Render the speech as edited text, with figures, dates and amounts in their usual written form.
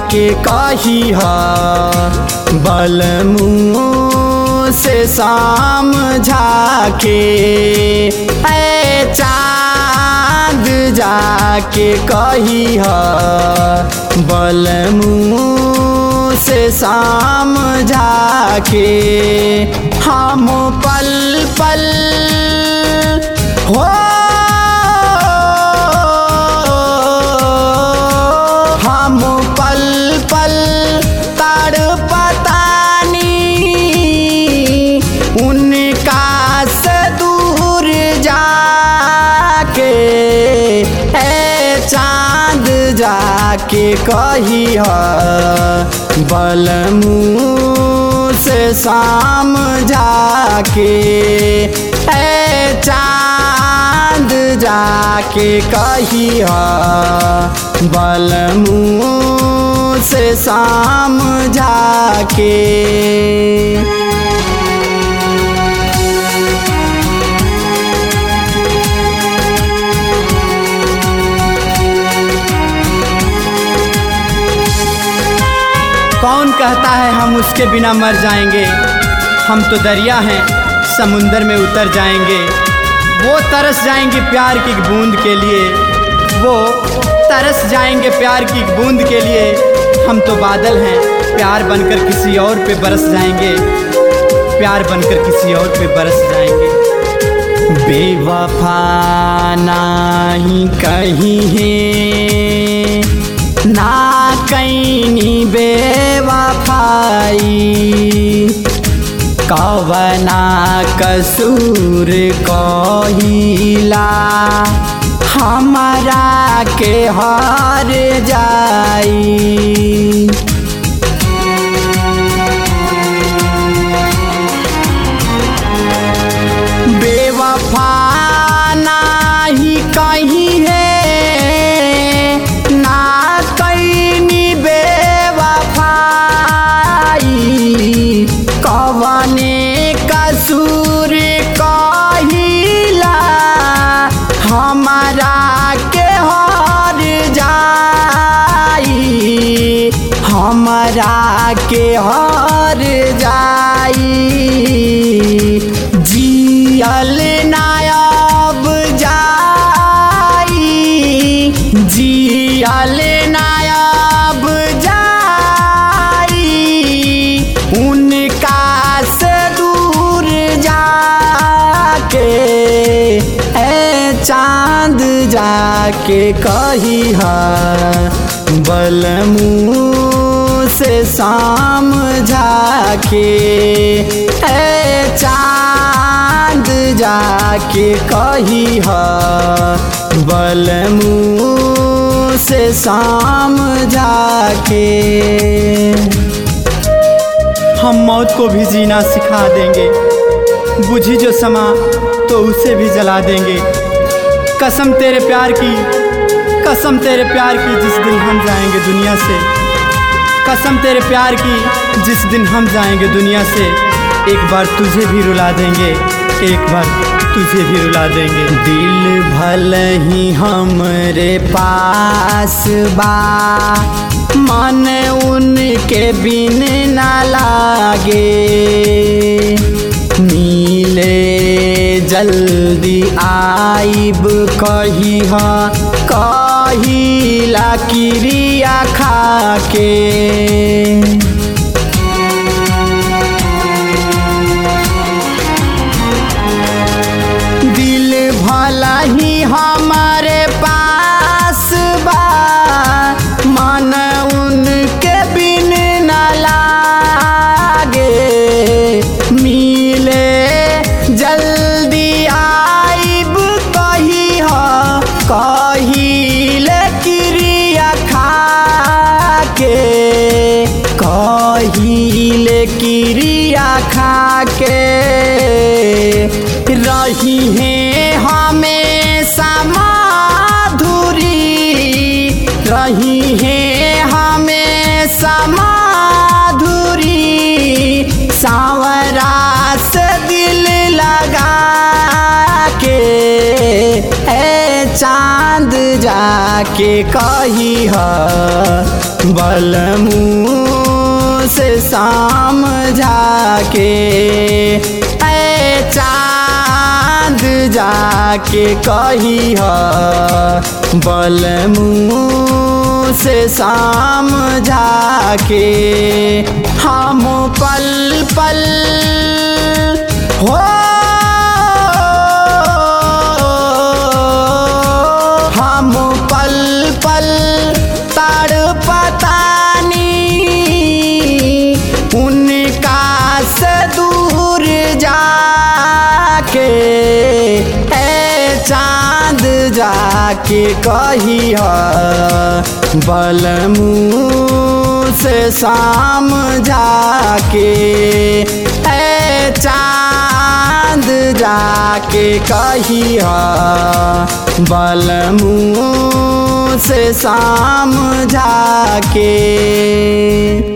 जाके कही हा बलमू से समझा के। ऐ चाँद जाके कही हा बलमू से समझा के। हम पल पल हो हम पल पल तड़पतानी उनका से दूर जाके। ऐ चाँद जाके कही हा बलमू से समझा के। ऐ चाँद जाके कही हा बलमू से समझा के। कौन कहता है हम उसके बिना मर जाएंगे। हम तो दरिया हैं समुंदर में उतर जाएंगे। वो तरस जाएंगे प्यार की बूंद के लिए। वो तरस जाएंगे प्यार की बूंद के लिए। हम तो बादल हैं प्यार बनकर किसी और पे बरस जाएंगे। प्यार बनकर किसी और पे बरस जाएंगे। बेवफा नहीं कहीं है ना कहीं बेवफाई। कवना कसूर कहिला हमारा के हार जाई। बेवफा नहीं कहीं है ना कहीं बेवफाई। कवने कसूर कहिला हमारा के हार जाई। हमारा के हार जाई। जियल नायब जाई। जियल नायब जाई। उनका से दूर जाके। ऐ चाँद जाके कही हा बलमू से समझा के। ऐ चाँद जाके कही हा बलमू से समझा के। हम मौत को भी जीना सिखा देंगे। बुझी जो समा तो उसे भी जला देंगे। कसम तेरे प्यार की, कसम तेरे प्यार की जिस दिन हम जाएंगे दुनिया से। कसम तेरे प्यार की जिस दिन हम जाएंगे दुनिया से। एक बार तुझे भी रुला देंगे। एक बार तुझे भी रुला देंगे। दिल भले ही हमरे पास बा मन उनके बिन ना लागे। मिले जल्दी आइब कही हा कहिला क्रिया खा के। दिल भला ही हमारे पास बा मन उनके बिन ना लागे। मिले जल्दी आइब कही हा कहिले क्रिया खा के। कहिले क्रिया खा के। रही है हमेशा माधुरी। रही है हमेशा माधुरी। सांवरा से दिल लगा के। ऐ चाँद जाके कही हा बलमू से शाम जाके ऐ चाँद जाके कही बलमू से शाम जाके हम पल पल हो हम पल पल तड़पतानी उनका से दूर जाके ऐ चाँद जाके कही बलमू से शाम जाके ऐ चाँद जाके कही बलमू से शाम जाके।